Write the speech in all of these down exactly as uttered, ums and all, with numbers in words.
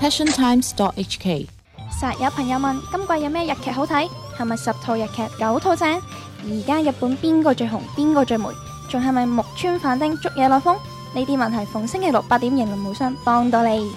passion times dot h k。 實有朋友問今季有咩日劇好睇？係咪十套日劇九套正？而家日本邊個最紅？邊個最霉？仲係咪木村反町捉野內風？呢啲問題逢星期六八點迎龍無雙幫到你。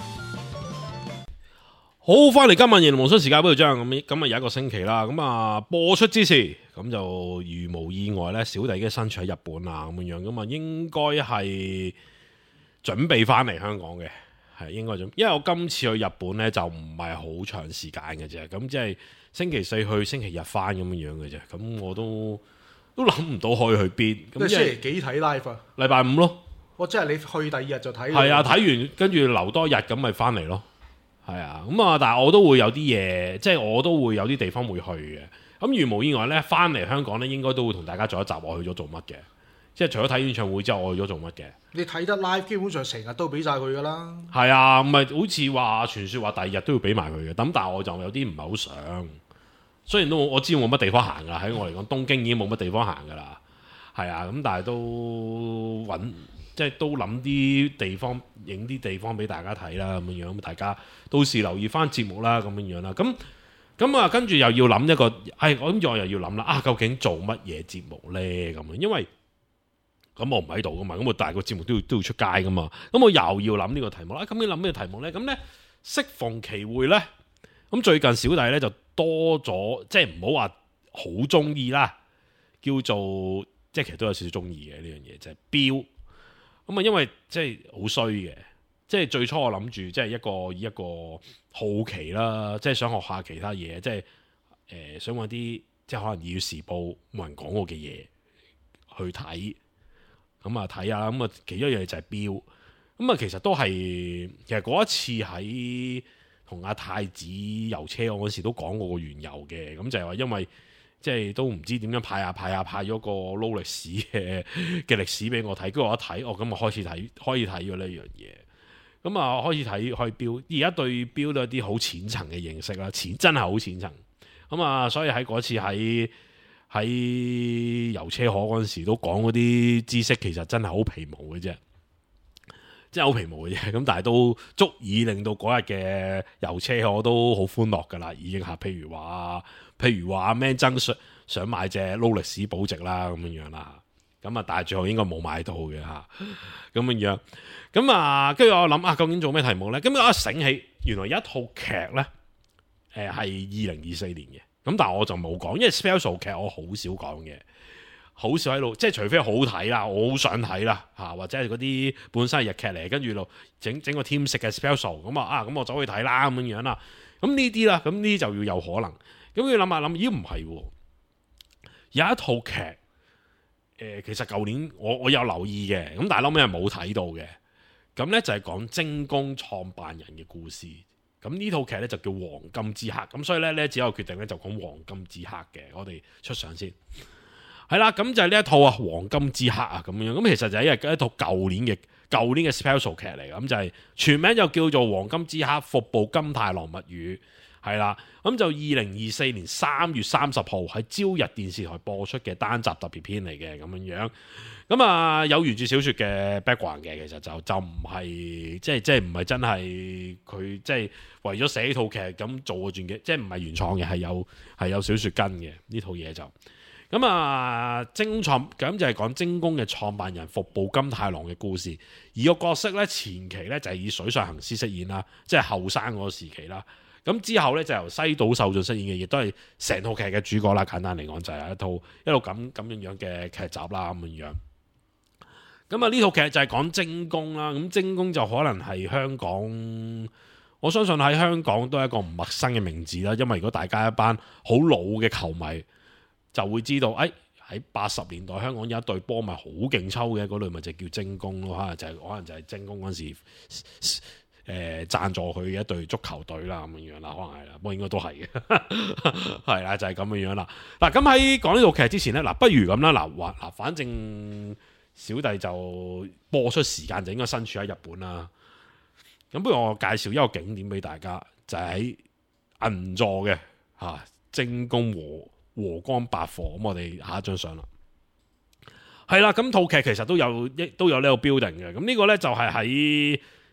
好，翻嚟今日迎龍無雙時間嗰度張咁，今日有一個星期啦，咁啊播出之時，咁就如無意外咧，小弟已經身處喺日本啦，咁樣樣咁啊，應該係準備翻嚟香港嘅。係應該咁，因為我今次去日本咧就唔係好長時間嘅啫，咁即係星期四去，星期日翻咁樣樣嘅啫，咁我都都諗唔到可以去邊。 咁星期幾睇 live 啊？ 禮拜五咯。 我即係你去第二日就睇。 係啊，睇完跟住留多日咁咪翻嚟咯。係啊，咁啊，但係我都會有啲嘢，即係我都會有啲地方會去嘅。咁如無意外咧，翻嚟香港咧，應該都會同大家做一集我去咗做乜嘅。即係除咗睇演唱會之後，我去咗做乜嘅？你睇得 live，基本上成日都俾晒佢噶啦。 係啊，唔係好似話傳説話第二日都要俾埋佢嘅。咁但係我就有啲唔係好想。雖然都我知冇乜地方行噶，喺我嚟講，東京已經冇乜地方行噶啦。係啊，咁但係都揾，即係都諗啲地方，影啲地方俾大家睇啦，咁樣樣。大家到時留意翻節目啦，咁樣樣啦。咁咁啊，跟住又要諗一個，係我跟住我又要諗啦。啊，究竟做乜嘢節目咧？咁樣，因為咁我唔喺度噶嘛，咁我大個節目都要都要出街噶嘛，咁我又要諗呢個題目啦。咁你諗咩題目呢？咁呢，適逢其會呢，咁最近小弟呢就多咗，即係唔好話好中意啦，叫做即係其實都有少少中意嘅呢樣嘢，就係錶。咁啊，因為即係好衰嘅，即係最初我諗住即係一個以一個好奇啦，即係想學下其他嘢，即係誒、呃、想揾啲即係可能《二月時報》冇人講過嘅嘢去睇。咁啊睇下，咁啊其中一樣嘢就係錶，咁啊其實都係，其實嗰一次喺同阿太子遊車我嗰時都講過個緣由嘅，咁就係話因為即係都唔知點樣派下派下派咗個撈歷史嘅嘅歷史俾我睇，跟住我一睇，哦咁啊開始睇，開始睇咗呢樣嘢，咁啊開始睇開錶，而家對錶都有啲好淺層嘅認識啦，淺真係好淺層，咁啊所以喺嗰次喺。喺遊車河嗰陣時都講嗰啲知識，其實真係好皮毛嘅啫，真係好皮毛嘅啫。咁但係都足以令到嗰日嘅遊車河都好歡樂㗎啦，已經嚇。譬如話，譬如話阿 Man 曾想想買隻勞力士保值啦，咁樣樣啦。咁啊，但係最後應該冇買到嘅嚇。咁樣樣，咁啊，跟住我諗啊，究竟做咩題目咧？咁我一醒起，原來有一套劇咧，誒係二零二四年嘅。咁但係我就冇講，因為 special 劇我好少講嘅，好少喺度，即係除非好睇啦，我好想睇啦嚇，或者係嗰啲本身係日劇嚟，跟住度整整個 team 食嘅 special，咁啊啊咁我走去睇啦咁樣樣啦，咁呢啲啦，咁呢啲就要有可能，咁要諗下諗，咦唔係喎，有一套劇，誒、呃、其實舊年我我有留意嘅，咁但係後尾係冇睇到嘅，咁咧就係講精工創辦人嘅故事。咁呢套劇咧就叫《黃金之客》，咁所以咧呢只有決定咧就講黃金之客嘅，我哋出相先，係啦，咁就係呢一套啊《黃金之客》啊咁樣，咁其實就係一一套舊年嘅舊年嘅 special 劇嚟，咁就係全名就叫做《黃金之客：服部金太郎物語》，係啦，咁就二零二四年三月三十號喺朝日電視台播出嘅單集特別篇嚟嘅咁樣樣。咁啊，有原著小說嘅 background 嘅，其實就就唔係即係即係唔係真係佢即係為咗寫呢套劇咁做個傳記，即係唔係原創嘅，係有係有小說跟嘅呢套嘢就咁啊。精創咁就係講精工嘅創辦人服部金太郎嘅故事，而個角色咧前期咧就係以水上行司飾演啦，即係後生嗰個時期啦。咁之後咧就由西島秀俊飾演嘅，亦都係成套劇嘅主角啦。簡單嚟講就係一套一路咁咁樣樣嘅劇集啦咁樣樣。咁啊呢套劇就係講精工啦，咁精工就可能係香港，我相信喺香港都係一個唔陌生嘅名字啦。因為如果大家一班好老嘅球迷就會知道，誒喺八十年代香港有一隊波咪好勁抽嘅，嗰類咪就叫精工咯，可能就係、是、可能就係精工嗰陣時誒贊、呃、助佢嘅一隊足球隊啦咁樣樣啦，可能係啦，不過應該都係嘅，係啦就係、是、咁樣樣啦。嗱咁喺講呢套劇之前咧，嗱不如咁啦，嗱話嗱反正。小弟就播出時間就應該身處喺日本啦。咁不如我介紹一個景點俾大家，就係、喺、銀座嘅嚇精工和和光百貨。咁我哋下一張相啦。係啦，咁套劇其實都有一都有呢個 building嘅。咁呢個咧就係喺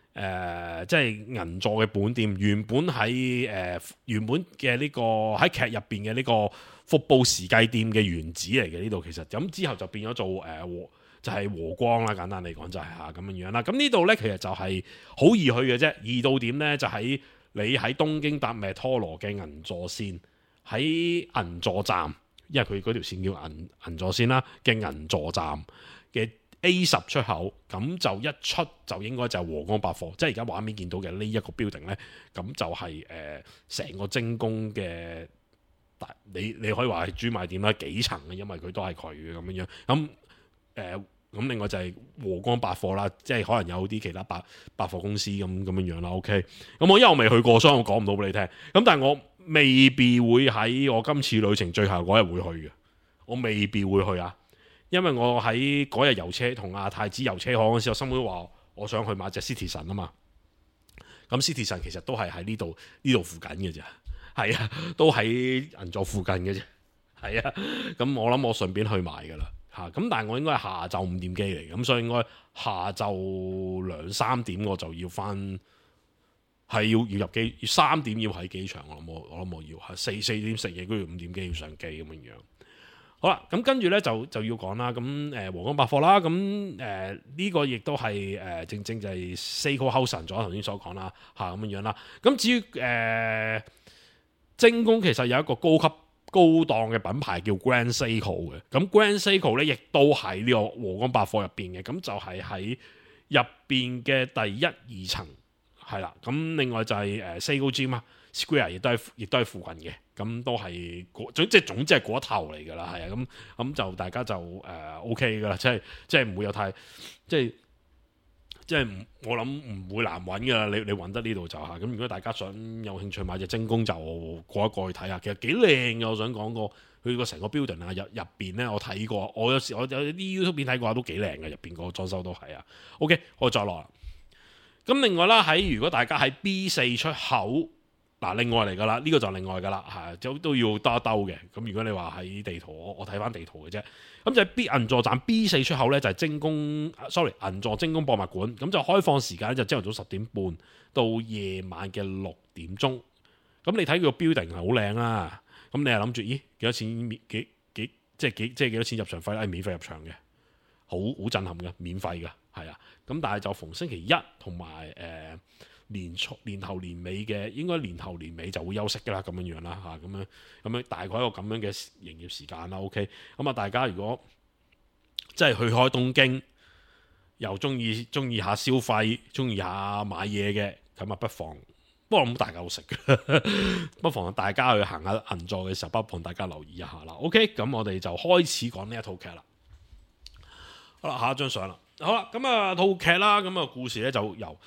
誒即係銀座嘅本店，原本喺誒、呃、原本嘅呢、這個喺劇入邊嘅呢個服部時計店嘅原址嚟嘅呢度，其實咁之後就變咗做誒、呃、就係、是、和光啦，簡單嚟講就係嚇咁樣樣啦。咁呢度呢，其實就係好易去嘅啫，易到點呢？就喺你喺東京搭咩拖羅嘅銀座線，喺銀座站，因為佢嗰條線叫銀銀座線啦嘅銀座站嘅 A 十出口，咁就一出就應該就係和光百貨，即係而家畫面見到嘅呢一個 building 呢，咁就係誒成個精工嘅大，你你可以話係專賣店啦，幾層嘅，因為佢都係佢嘅咁樣樣。咁誒咁另外就係和光百貨啦，即係可能有啲其他百百貨公司咁咁樣樣啦。OK，咁我因為我未去過，所以我講唔到俾你聽。咁但係我未必會喺我今次旅程最後嗰日會去嘅，我未必會去啊。因為我喺嗰日遊車同阿太子遊車行嗰時候，我心妹話我想去買隻 Citizen 啊嘛。咁 Citizen 其實都係喺呢度呢度附近嘅啫，係啊，都喺銀座附近嘅啫，係啊。咁我諗我順便去買噶啦嚇。咁但係我應該係下晝五點機嚟，咁所以應該下晝兩三點我就要翻，係要要入機，三點要喺機場。我諗我我諗我要係四四點食嘢，跟住五點機要上機咁樣樣。好啦，咁跟住咧就就要講啦，咁誒和光百貨啦，咁誒呢個亦都係誒、呃、正正就係 Seiko House 咗頭先所講啦嚇咁樣樣啦。咁至於誒精工其實有一個高級高檔嘅品牌叫 Grand Seiko 嘅，咁 Grand Seiko 咧亦都喺呢個和光百貨入邊嘅，咁就係喺入邊嘅第一二層係啦。咁另外就係誒 Seiko Gym 啊 Square 亦都係亦都係附近嘅。咁都係即係總之係嗰頭嚟㗎啦，係啊，咁咁就大家就誒、呃、OK 㗎啦，即係即係唔會有太即係即係我諗唔會難揾㗎啦，你你揾得呢度就係咁。如果大家想有興趣買隻精工，就過一過去睇下，其實幾靚㗎。我想講過佢個成個 building 啊，入入邊咧我睇過，我有時我有啲 YouTube 片睇過都幾靚嘅，入邊個裝修都係啊。OK，我再落啦。咁另外啦，喺如果大家喺 B 四出口。嗱，另外嚟噶啦，呢、這個就另外噶啦，係都都要兜一兜嘅。咁如果你話喺地圖，我我睇翻地圖嘅啫。咁就係 B 銀座站 B 四出口咧，就係、是、精工，sorry 銀座精工博物館。咁就開放時間就朝頭早十點半到夜晚嘅六點鐘。咁你睇佢個 building 係好靚啦。咁你係諗住，咦幾多錢？幾幾即係幾即係幾多錢入場費咧？係免費入場嘅，好好震撼嘅，免費嘅，係啊。咁但係就逢星期一同埋誒。呃年初年頭年尾嘅，應該年頭年尾就會休息㗎啦，咁樣樣啦嚇，咁樣咁樣大概一個咁樣嘅營業時間啦。OK，咁啊大家如果即係去開東京，又中意中意下消費，中意下買嘢嘅，咁啊不妨，不過冇大家好食嘅，不妨大家去行下銀座嘅時候，不妨大家留意一下啦。OK，咁我哋就開始講呢一套劇啦。好啦，下一張相啦。好啦，咁啊套劇啦，咁啊故事咧就由。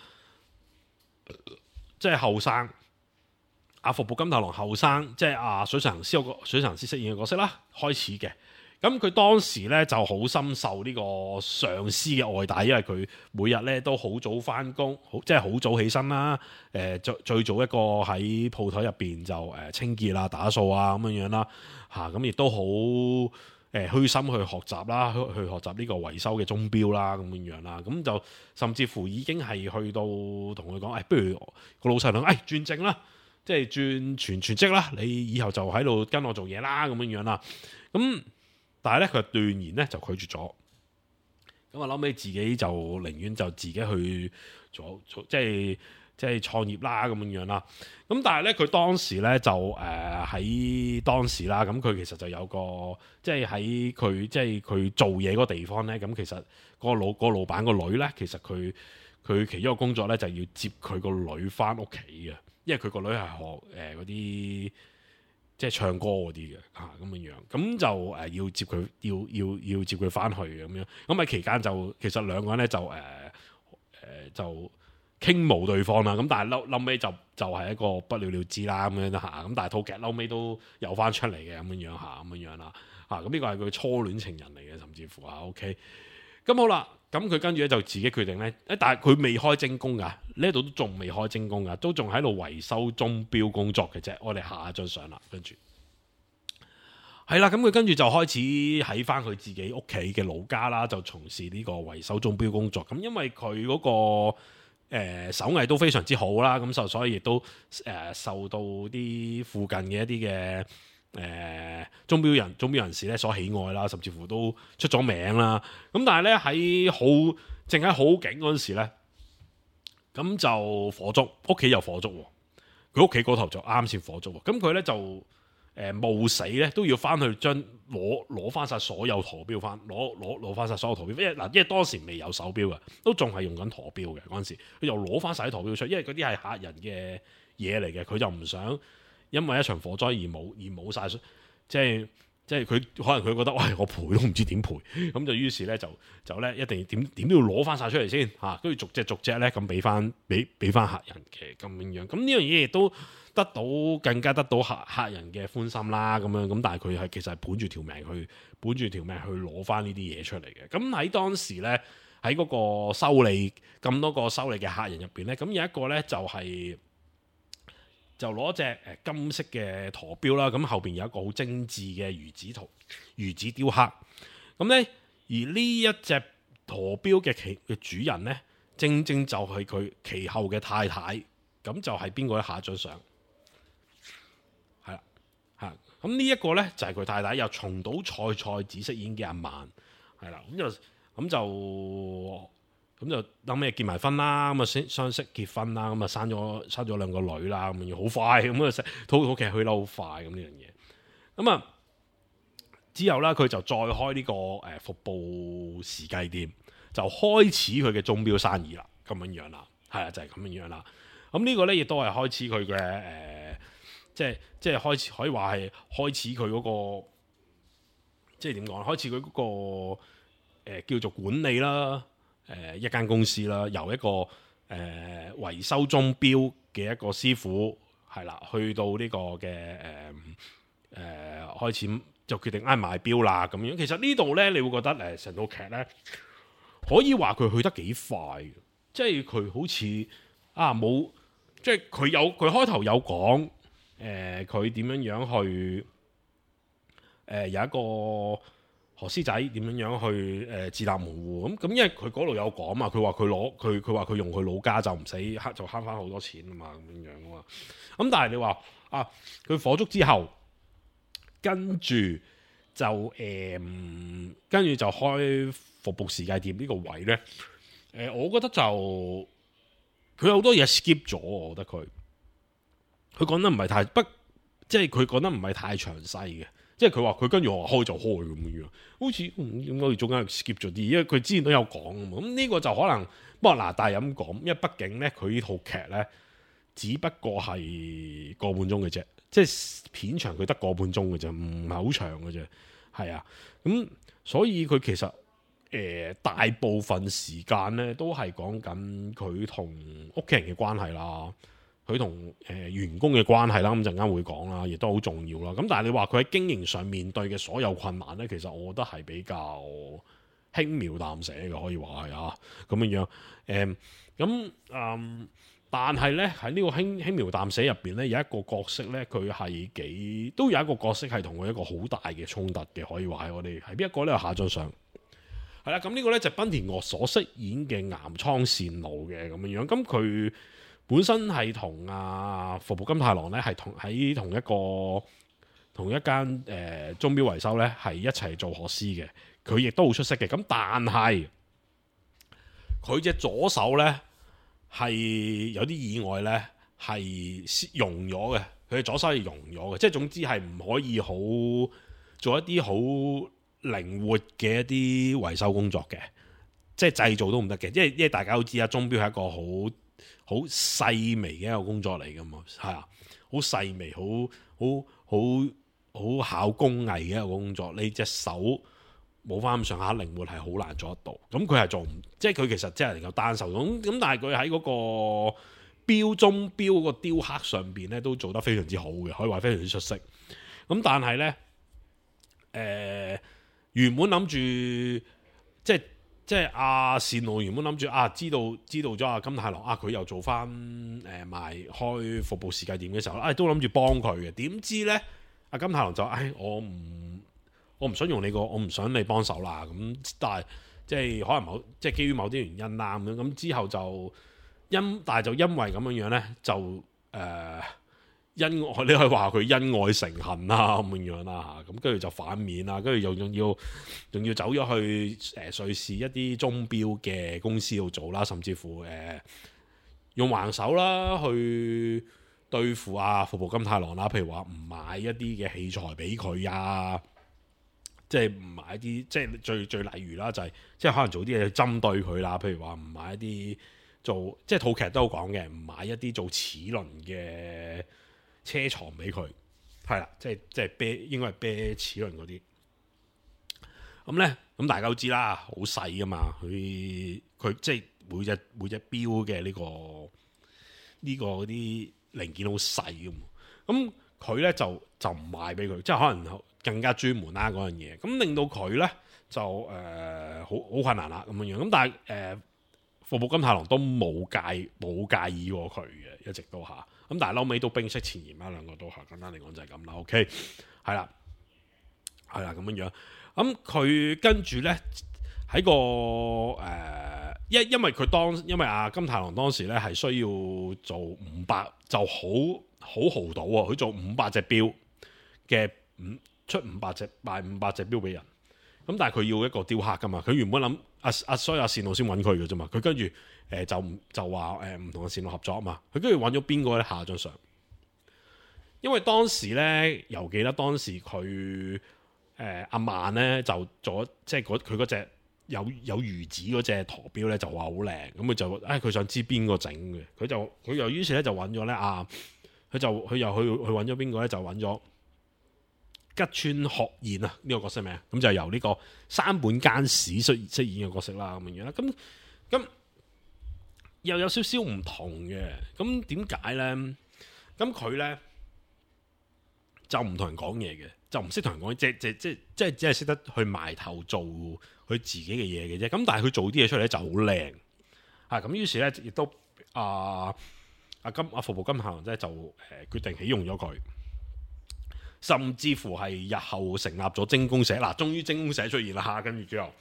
即係後生，阿服部金太郎後生，即係阿水神行司個水神行司飾演嘅角色啦，開始嘅。咁佢當時咧就好深受呢個上司嘅愛戴，因為佢每日咧都好早翻工，好即係好早起身啦。誒、呃，最最早一個喺鋪頭入邊就誒清潔啊、打掃啊咁樣樣啦。嚇、啊，咁亦都好誒虛心去學習啦，去去學習呢個維修嘅鐘錶啦，咁樣樣啦。咁就甚至乎已經係去到同佢講，誒、哎，不如個老細娘，誒、哎、轉正啦，即係轉全全職啦，你以後就喺度跟我做嘢啦，咁樣樣啦。咁但係咧，佢斷然咧就拒絕咗。咁啊，後尾自己就寧願就自己去做做，即係即係創業啦，咁樣樣啦。咁但係咧，佢當時咧就誒喺、呃、當時啦，咁佢其實就有個即係喺佢即係佢做嘢嗰個地方咧。咁其實個老個老闆個女咧，其實佢佢其中一個工作咧就係要接佢個女翻屋企嘅，因為佢個女係學誒嗰啲。即係唱歌嗰啲嘅嚇咁樣樣，咁就誒、呃、要接佢，要要要接佢翻去咁樣。咁喺期間就其實兩個人咧就誒誒、呃呃、就傾慕對方啦。咁但係嬲嬲尾就就係、是、一個不了了之啦咁樣嚇。咁但係套劇嬲尾都有翻出嚟嘅咁樣樣嚇咁樣樣啦嚇。咁呢個係佢初戀情人嚟嘅，甚至乎啊 OK。咁好啦，咁佢跟住咧就自己決定咧，誒但係佢未開精工㗎，呢度都仲未開精工㗎，都仲喺度維修鐘錶工作嘅啫。我哋下一張相啦，跟住係啦，咁佢跟住就開始喺翻佢自己屋企嘅老家啦，就從事呢個維修鐘錶工作。咁因為佢嗰、嗰個誒手藝都非常之好啦，咁就所以亦都誒、呃、受到啲附近嘅一啲嘅誒鐘錶人鐘錶人士咧所喜愛啦，甚至乎都出咗名啦。咁但係咧喺好正喺好景嗰陣時咧，咁就火燭，屋企有火燭喎。佢屋企嗰頭就啱先火燭喎，咁佢咧就誒冒死咧都要翻去將攞攞翻晒所有陀錶翻，攞攞攞翻晒所有陀錶，因為嗱，因為當時未有手錶嘅，都仲係用緊陀錶嘅嗰陣時，佢又攞翻晒啲陀錶出，因為嗰啲係客人嘅嘢嚟嘅，佢就唔想因為一場火災而冇而冇曬，即係即係佢可能佢覺得，喂，我賠都唔知點賠，咁就於是咧就就咧一定點點都要攞翻晒出嚟先嚇，跟住逐隻逐隻咧咁俾翻俾俾翻客人嘅咁樣樣，咁呢樣嘢亦都得到更加得到客客人嘅歡心啦，咁樣咁，但係佢係其實係本住條命去本住條命去攞翻呢啲嘢出嚟嘅。咁喺當時咧喺嗰個修理咁多個修理嘅客人入邊咧，咁有一個咧就係、是。就攞隻誒金色嘅陀錶啦，咁後邊有一個好精緻嘅魚子圖魚子雕刻。咁咧，而呢一隻陀錶嘅其嘅主人咧，正正就係佢其後嘅太太。咁就係邊個咧？下一張相係啦，嚇。咁呢一個咧就係、是、佢太太，由松島菜菜子飾演嘅阿曼，係啦。咁就咁就。咁就等咩結埋婚啦，咁啊先相識結婚啦，咁啊生咗生咗兩個女啦，咁樣好快，咁啊套套劇去得好快咁呢樣嘢。咁啊之後咧，佢就再開呢個誒服部時計店，就開始佢嘅鐘錶生意啦，咁樣樣啦，係啊，就係咁樣樣啦。咁呢個咧亦都係開始佢嘅誒，即係即係開始可以話係開始佢嗰個，即係點講？開始佢嗰個誒叫做管理啦。誒、呃、一間公司啦，由一個誒、呃、維修鐘錶嘅一個師傅係啦，去到呢個嘅誒誒開始就決定啱買錶啦咁樣。其實呢度咧，你會覺得誒成套劇咧可以話佢去得幾快，即係佢好似啊冇，即係佢有佢開頭有講誒佢點樣樣去誒、呃、有一個。何師仔點樣樣去誒自立門戶咁咁，因為佢嗰度有講嘛，佢話佢攞佢佢話佢用佢老家就唔使慳就慳翻好多錢啊嘛，咁樣樣啊嘛。咁但係你話啊，佢火燭之後，跟住就誒、嗯，跟住就開服部時計店呢個位咧。誒、呃，我覺得就佢有好多嘢 skip 咗，我覺得佢佢講得唔係太不，即係佢講得唔係太詳細嘅。即係佢話佢跟住我話開就開咁樣，好似點解中間 skip 咗啲？因為佢之前都有講啊嘛。咁呢個就可能不過嗱，但係咁講，因為畢竟咧佢呢套劇咧只不過係個半鐘嘅啫，即係片長佢得個半鐘嘅啫，唔係好長嘅啫。係啊，咁所以佢其實誒、呃、大部分時間咧都係講緊佢同屋企人嘅關係啦。佢同誒員工嘅關係啦，咁陣間會講啦，亦都好重要啦。咁但係你話佢喺經營上面對嘅所有困難咧，其實我覺得係比較輕描淡寫嘅，可以話係啊咁樣樣。誒咁嗯，但係咧喺呢個輕輕描淡寫入邊咧，有一個角色咧，佢係幾都有一個角色係同佢一個好大嘅衝突嘅，可以話係我哋係邊一個咧？下張相係啦，咁呢個咧就係濱田岳所飾演嘅岩倉善路嘅咁樣樣，咁佢。本身係同阿服部金太郎咧，係同喺同一個同一間誒鐘錶維修咧，係一齊做學師嘅。佢亦都好出色嘅。咁但係佢隻左手咧係有啲意外咧，係溶咗嘅。佢嘅左手係溶咗嘅，即係總之係唔可以好做一啲好靈活嘅一啲維修工作嘅，即係製造都唔得嘅。因為因為大家都知啊，鐘錶係一個好好細微嘅一個工作嚟噶嘛，係啊，好細微，好好好好考工藝嘅一個工作。你隻手冇翻咁上下靈活，係好難做得到。咁佢係做唔，即係佢其實即係能夠單手咁。咁但係佢喺嗰個錶鐘錶嗰個雕刻上邊咧，都做得非常之好嘅，可以話非常之出色。咁但係咧，誒、呃、原本諗住即係。即係阿善路原本諗住啊，知道知道咗阿金太郎啊，佢又做翻誒、呃、賣開服部時計店嘅時候，啊都諗住幫佢嘅。點知咧，阿金太郎就誒、哎、我唔我唔想用你個，我唔想你幫手啦。咁但係即係可能某即係基於某啲原因啦咁樣。咁之後就因但係就因為咁樣樣咧，就誒。呃因愛你可以話佢因愛成恨啦咁樣樣啦嚇，咁跟住就反面啦，跟住又仲要仲要走咗去誒、呃、瑞士一啲鐘錶嘅公司度做啦，甚至乎誒、呃、用橫手啦去對付阿服部金太郎啦，譬如話唔買一啲嘅器材俾佢啊，即係唔買一啲即係最最例如啦，就係、是、即係可能做啲嘢針對佢啦，譬如話唔買一啲做即係套劇都有講嘅，唔買一啲做齒輪嘅車床俾佢，係啦，即係即係啤，應該係啤齒輪嗰啲。咁咧，咁大家都知啦，好細噶嘛，佢佢即係每隻每隻錶嘅呢個呢、這個嗰啲零件好細噶嘛。咁佢咧就就唔賣俾佢，即係可能更加專門啦嗰樣嘢。咁令到佢咧就誒好好困難啦咁樣樣。咁但係誒，服部金太郎都冇介冇介意過佢嘅，一直都嚇。咁但係後尾都冰釋前嫌啦，兩個都係簡單嚟講就係咁啦。OK，係啦，係啦咁樣樣。咁佢跟住咧喺個誒，因、呃、因為佢當因為阿金太郎當時咧係需要做五百就好好豪賭喎，佢做五百隻錶嘅五出五百隻賣五百隻錶俾人。咁但係佢要一個雕刻噶嘛，佢原本諗阿阿所以阿線路先揾佢嘅啫嘛，佢跟住。誒、呃、就就話誒唔同嘅線路合作啊嘛，佢跟住揾咗邊個咧下張相？因為當時咧，又記得當時佢誒阿曼咧就做即係佢嗰隻有有魚子嗰隻陀錶咧就話好靚，咁佢就誒佢想知邊個整嘅，佢就佢又於是咧就揾咗咧啊，佢就佢又去去揾咗邊個咧就揾咗吉川學彥啊呢個角色名，咁就由呢個山本耕史飾飾演嘅角色啦咁樣啦，咁咁。又有少少唔同嘅，咁點解咧？咁佢咧就唔同人講嘢嘅，就唔識同人講，即即即即只係識得去埋頭做佢自己嘅嘢嘅啫。咁但係佢做啲嘢出嚟咧就好靚，啊咁於是咧亦都啊阿金阿服部金太郎咧就誒、呃、決定起用咗佢，甚至乎係日後成立咗精工社。嗱、啊，終於精工社出現啦嚇，跟住之後。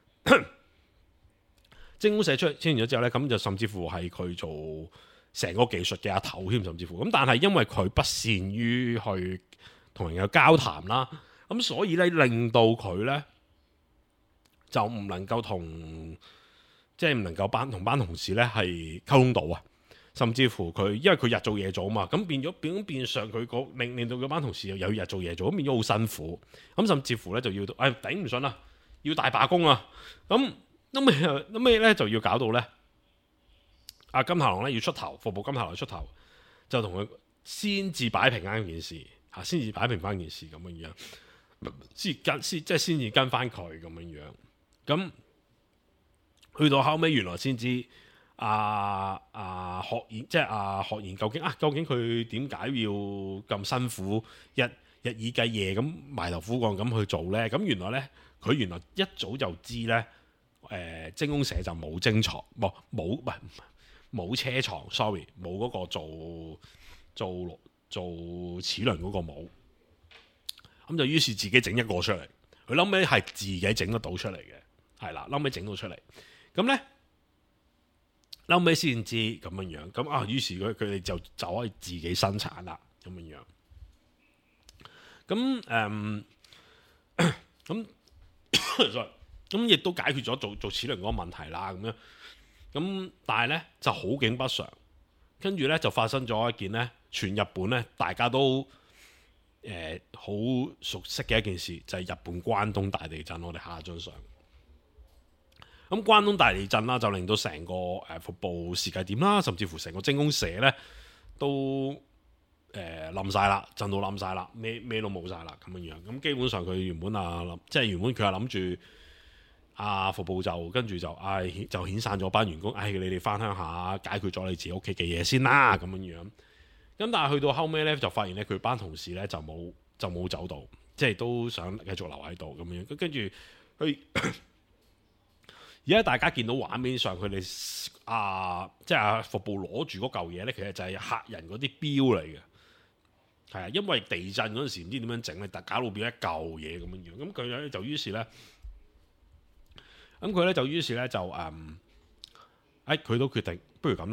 精工社出出現咗之後咧，咁就甚至乎係佢做成個技術嘅阿頭添，甚至乎咁。但係因為佢不善於去同人有交談啦，咁所以咧令到佢咧就唔能夠同即係唔能夠班同班同事咧係溝通到啊。甚至乎佢因為佢日做夜做啊嘛，咁變咗變變相佢個令令到嗰班同事又有日做夜做，咁變咗好辛苦。咁甚至乎咧就要誒、哎、頂唔順啦，要大罷工啊，咁。咁咪咁咪咧就要搞到咧，阿金太郎咧要出頭，服部金太郎出頭，就同佢先至擺平翻件事嚇，先至擺平翻件事咁樣樣，先跟先即係先至跟翻佢咁樣樣。咁去到後尾，原來先知阿阿學彥即係阿學彥究竟啊，究竟佢點解要咁辛苦，日日以繼夜咁埋頭苦幹咁去做咧？咁原來咧，佢原來一早就知咧。誒、呃、精工社就冇精床，冇冇唔係冇車床 sorry 冇嗰個做做做齒輪嗰個冇，咁就於是自己整一個出嚟。佢諗尾係自己整得到出嚟嘅，係啦，諗尾整到出嚟。咁咧諗尾先知咁樣樣，咁啊於是佢佢哋就就可以自己生產啦，咁樣樣。咁誒咁 sorry。咁亦都解決咗做做齒輪嗰個問題啦，咁樣咁，但係咧就好景不常，跟住咧就發生咗一件咧，全日本咧大家都誒好、呃、熟悉嘅一件事，就係、是、日本關東大地震。我哋下一張相，咁關東大地震啦，就令到成個誒服部時計店啦，甚至乎成個精工社咧都誒冧晒啦，震到冧晒啦，咩咩都冇晒啦，咁樣樣。咁基本上佢原本啊諗，即係原本佢係諗住。啊！服部就跟住就唉、哎，就遣散咗班員工，唉、哎，你哋翻鄉下解決咗你自己屋企嘅嘢先啦，咁樣樣。咁但係去到後尾咧，就發現咧佢班同事咧就冇就冇走到，即係都想繼續留喺度咁樣。跟住佢而家大家見到畫面上佢哋啊，即係啊服部攞住嗰嚿嘢咧，其實就係客人嗰啲錶嚟嘅，係啊，因為地震嗰陣時唔知點樣整咧，但搞到變一嚿嘢咁樣樣。咁佢咧就於是咧。咁佢咧就於是咧就誒，誒、嗯、佢都決定，不如咁啦，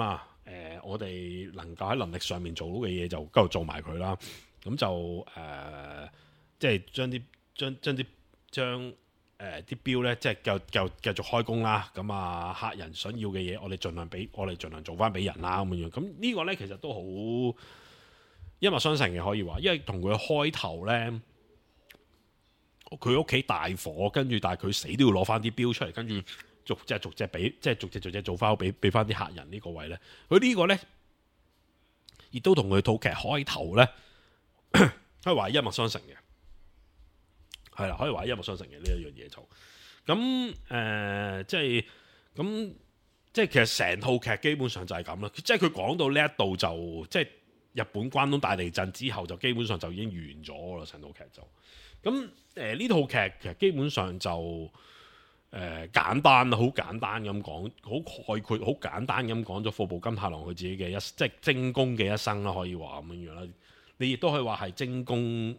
呃、我哋能夠喺能力上面做到嘅嘢就繼續做埋佢啦。咁就誒、呃、即係將啲將將啲將誒啲標咧，即係繼繼繼續開工啦。咁啊，客人想要嘅嘢，我哋盡量俾我哋盡量做翻俾人啦咁樣。咁呢個咧其實都好一脈相承嘅，可以話，因為同佢開頭咧。佢屋企大火，跟住但係佢死都要攞翻啲標出嚟，跟住逐隻逐隻俾，即係逐隻逐隻做翻，俾俾翻啲客人呢個位咧。佢呢個咧，亦都同佢套劇開頭咧，可以話一脈相承嘅，係啦，可以話一脈相承嘅呢一樣嘢就咁誒，即係咁，即係其實成套劇基本上就係咁啦。即係佢講到呢一度就，即係日本關東大地震之後，就基本上就已經完咗啦，成套劇就。咁誒呢套劇其實基本上就誒、呃、簡單，好簡單咁講，好概括，好簡單咁講咗服部金太郎佢自己嘅一即係精工嘅一生啦，可以話咁樣樣啦。你亦都可以話係精工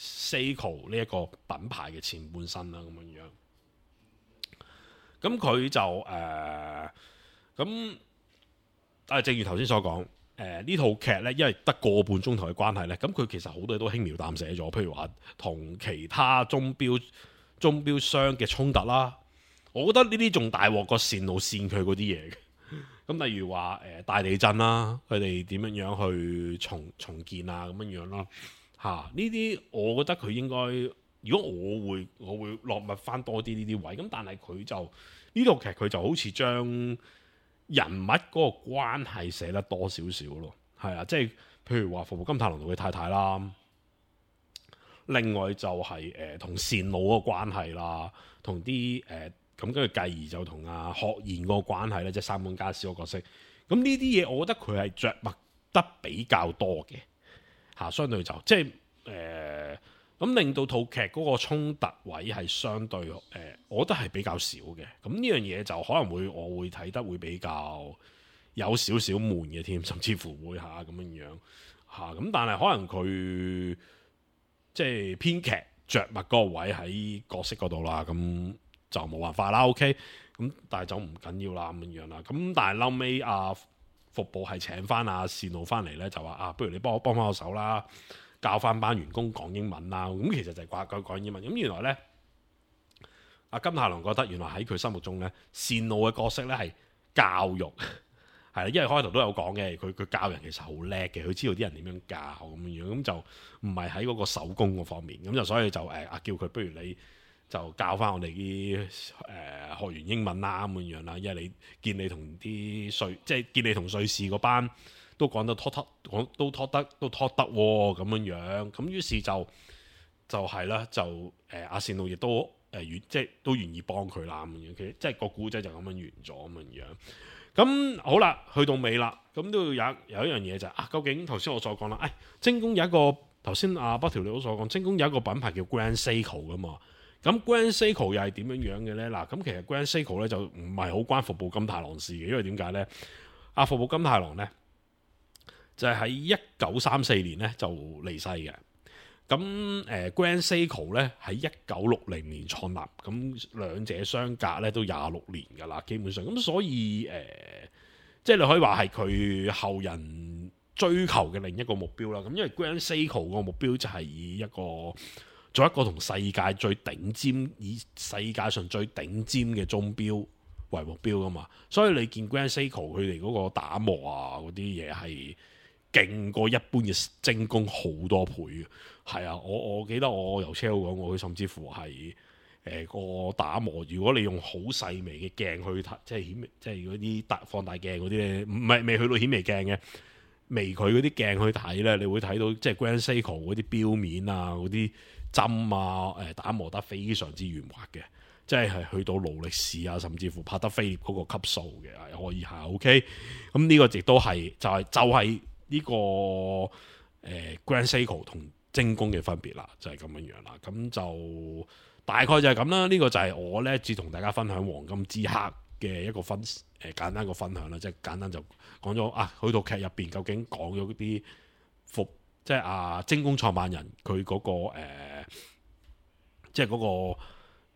Seiko 呢一個品牌嘅前半生啦，咁樣樣。咁佢就誒咁，但係正如頭先所講。誒、呃、呢套劇咧，因為得個半鐘頭嘅關係咧，咁佢其實好多嘢都輕描淡寫咗，譬如話同其他鐘錶鐘錶商嘅衝突啦，我覺得呢啲仲大鑊過線路線佢嗰啲嘢嘅。咁例如話誒、呃、大地震啦，佢哋點樣樣去重重建啊咁樣樣啦嚇，呢啲我覺得佢應該，如果我會我會落密翻多啲呢啲位，咁但係佢就呢套劇佢就好似將人物嗰個關係寫得多少少咯，係啊，即係譬如話服部金太郎同佢太太啦，另外就係誒同線路嗰個關係啦，同啲誒咁跟住繼而就同阿學賢嗰個關係咧，即係三本家史嗰個角色，咁呢啲嘢我覺得佢係着墨得比較多嘅嚇，相對就即係誒。呃咁令到套劇嗰個衝突位係相對誒、呃，我覺得係比較少嘅。咁呢樣嘢就可能會我會睇得會比較有少少悶嘅添，甚至乎會嚇咁樣樣嚇。咁、啊、但係可能佢即係編劇着墨嗰個位喺角色嗰度啦，咁就冇辦法啦。OK，咁但係就唔緊要啦咁樣樣啦。咁但係後尾阿服部係請翻阿線路翻嚟咧，就話啊，不如你幫我幫翻我手啦。教翻班員工講英文啦，咁其實就係掛佢講英文。咁原來呢，阿金太郎覺得原來喺佢心目中呢，線路嘅角色呢係教育，係啦，因為開頭都有講嘅，佢佢教人其實好叻嘅，佢知道啲人點樣教咁樣樣，咁就唔係喺嗰個手工嗰方面，咁就所以就誒啊叫佢不如你就教翻我哋啲誒學員英文啦咁樣樣啦，因為你見你同啲瑞即係見你同瑞士嗰班。都講得拖得，講都拖得，都拖得喎咁樣樣，咁於是就就係、是、啦，就誒阿線路亦都誒、呃、願即係都願意幫佢啦咁樣，其實即係個故仔就咁樣完咗咁樣樣。咁好啦，去到尾啦，咁都要有有一樣嘢就係、是、啊，究竟頭先我所講啦，誒、哎、精工有一個頭先阿北條你都所講，精工有一個品牌叫 Grand Seiko 噶嘛，咁 Grand Seiko 又係點樣樣嘅咧？嗱，咁其實 Grand Seiko 咧就唔係好關服部金太郎事嘅，因為點解咧？阿服部金太郎咧。就係喺一九三四年咧就離世嘅，咁誒、呃、Grand Seiko 咧喺一九六零年創立，咁兩者相隔咧都廿六年㗎啦，基本上咁所以誒、呃，即係你可以話係佢後人追求嘅另一個目標啦。咁因為 Grand Seiko 個目標就係以一個做一個同世界最頂尖，以世界上最頂尖嘅鐘錶為目標㗎嘛，所以你見 Grand Seiko 佢哋嗰個打磨啊嗰啲嘢係勁過一般嘅精工好多倍嘅，係啊！我我記得我由車好講過，佢甚至乎係誒個打磨。如果你用好細微嘅鏡去睇，即係顯即係嗰啲大放大鏡嗰啲咧，唔係未去到顯微鏡嘅微距嗰啲鏡去睇咧，你會睇到即係 Grand Seiko 嗰啲錶面啊、嗰啲針啊、誒打磨得非常之圓滑嘅，即係係去到勞力士啊，甚至乎帕德菲列嗰個級數嘅，係可以係 OK。咁呢個亦都係就係、是、就係、是。呢、這個誒、呃、Grand Seiko 同精工嘅分別啦，就係、是、咁樣樣啦。咁就大概就係咁啦。呢、這個就係我呢次同大家分享黃金之刻嘅一個分誒、呃、簡單個分享啦。即係簡單就講咗啊，去到劇入邊究竟講咗啲服，即係啊精工創辦人佢嗰、那個、呃、即係嗰個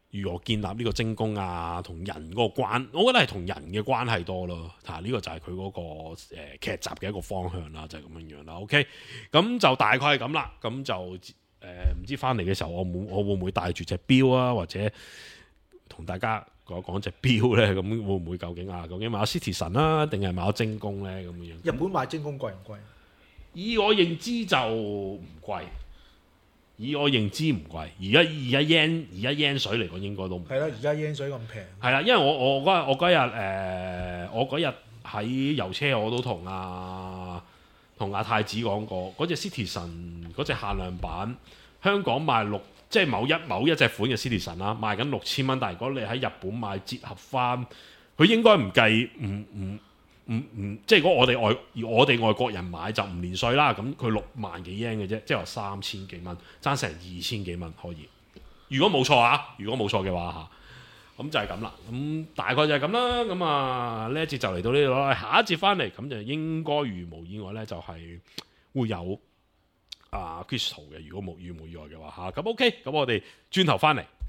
如何建立呢個精工啊，同人嗰個關，我覺得係同人嘅關係多咯。嚇、啊，呢、這個就係佢嗰個誒、呃、劇集嘅一個方向啦，就係、是、咁樣樣啦。OK，咁就大概係咁啦。咁就誒唔、呃、知翻嚟嘅時候，我冇我會唔會帶住隻錶啊，或者同大家講講隻錶咧？咁會唔會究竟啊？究竟買咗 Citizen 啦，定係買咗精工咧？咁樣。 日本買精工貴唔貴？ 以我認知就唔貴。以我認知唔貴，而家而家 yen 而家 yen 水嚟講應該都唔貴。 係啦，而家 yen 水咁平。 係啦，因為我我嗰日我嗰日誒我嗰日喺郵車我都同阿同阿太子講過，嗰隻 Citizen 嗰隻限量版香港賣六，即係某一某一隻款嘅 Citizen 啦，賣緊六千蚊，但係如果你喺日本買折合翻，佢應該唔計唔唔。唔唔，即係如果我哋外我哋外國人買就唔連稅啦，咁佢六萬幾 yen 嘅啫，即係話三千幾蚊，爭成二千幾蚊可以。如果冇錯啊，如果冇錯嘅話嚇，咁就係咁啦。咁大概就係咁啦。咁啊呢一節就嚟到呢度啦，下一節翻嚟咁就應該如無意外咧，就係會有啊 Crystal 嘅。如果冇如無意外嘅話嚇，咁 OK，咁我哋轉頭翻嚟。